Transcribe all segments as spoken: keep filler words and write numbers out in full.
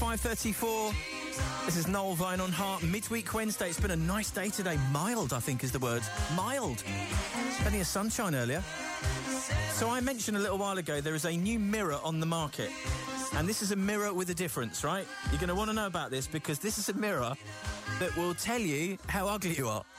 five thirty-four. This is Noel Vine on Heart. Midweek Wednesday. It's been a nice day today. Mild, I think, is the word. Mild. Plenty of sunshine earlier. So I mentioned a little while ago there is a new mirror on the market. And this is a mirror with a difference, right? You're going to want to know about this because this is a mirror that will tell you how ugly you are.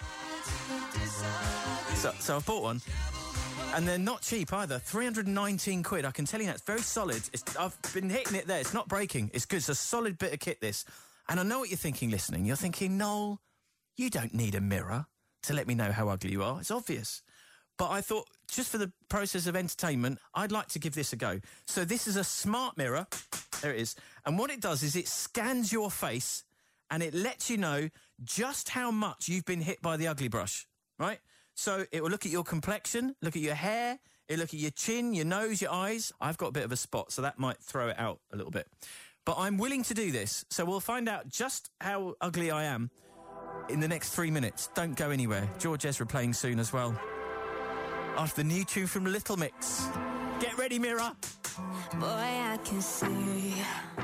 So, so I've bought one. And they're not cheap either. three hundred nineteen quid. I can tell you that. It's very solid. It's, I've been hitting it there. It's not breaking. It's good. It's a solid bit of kit, this. And I know what you're thinking listening. You're thinking, Noel, you don't need a mirror to let me know how ugly you are. It's obvious. But I thought, just for the process of entertainment, I'd like to give this a go. So this is a smart mirror. There it is. And what it does is it scans your face and it lets you know just how much you've been hit by the ugly brush, right? So it will look at your complexion, look at your hair, it'll look at your chin, your nose, your eyes. I've got a bit of a spot, so that might throw it out a little bit. But I'm willing to do this, so we'll find out just how ugly I am in the next three minutes. Don't go anywhere. George Ezra playing soon as well. After the new tune from Little Mix. Get ready, mirror. Boy, I can see.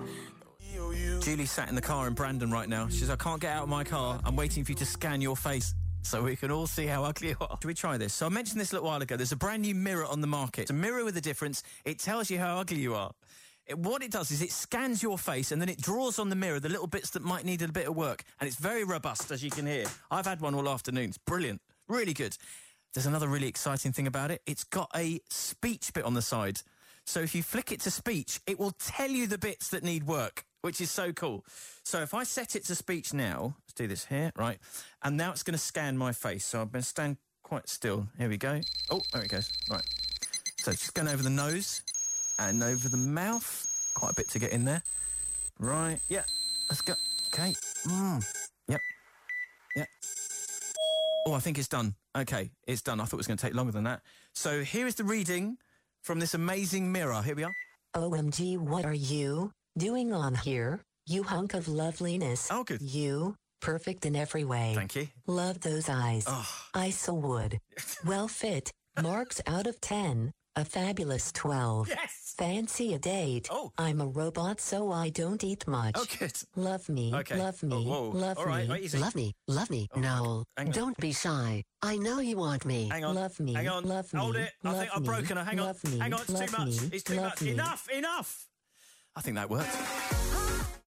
Julie sat in the car in Brandon right now. She says, I can't get out of my car. I'm waiting for you to scan your face so we can all see how ugly you are. Should we try this? So I mentioned this a little while ago. There's a brand new mirror on the market. It's a mirror with a difference. It tells you how ugly you are. It, what it does is it scans your face and then it draws on the mirror the little bits that might need a bit of work. And it's very robust, as you can hear. I've had one all afternoon. It's brilliant. Really good. There's another really exciting thing about it. It's got a speech bit on the side. So if you flick it to speech, it will tell you the bits that need work, which is so cool. So if I set it to speech now, let's do this here, right? And now it's going to scan my face. So I'm going to stand quite still. Here we go. Oh, there it goes. Right. So just going over the nose and over the mouth. Quite a bit to get in there. Right. Yeah. Let's go. Okay. Mm. Yep. Yep. Oh, I think it's done. Okay, it's done. I thought it was going to take longer than that. So here is the reading from this amazing mirror. Here we are. O M G, what are you doing on here, you hunk of loveliness? Oh, good. You, perfect in every way. Thank you. Love those eyes. Oh. I so would. Well fit. Marks out of ten. A fabulous twelve. Yes! Fancy a date. Oh. I'm a robot, so I don't eat much. Oh, good. Love me. Okay. Love me. Oh, whoa. Love All right, me. right, easy. Love me. Love me. Oh, Noel, hang on. don't be shy. I know you want me. Hang on. Love me. Hang on. Love me. Hold it. I Love think I've me. broken her. Hang on. Love me. Hang on, it's Love too much. me. It's too Love much. me. Enough, enough. I think that worked.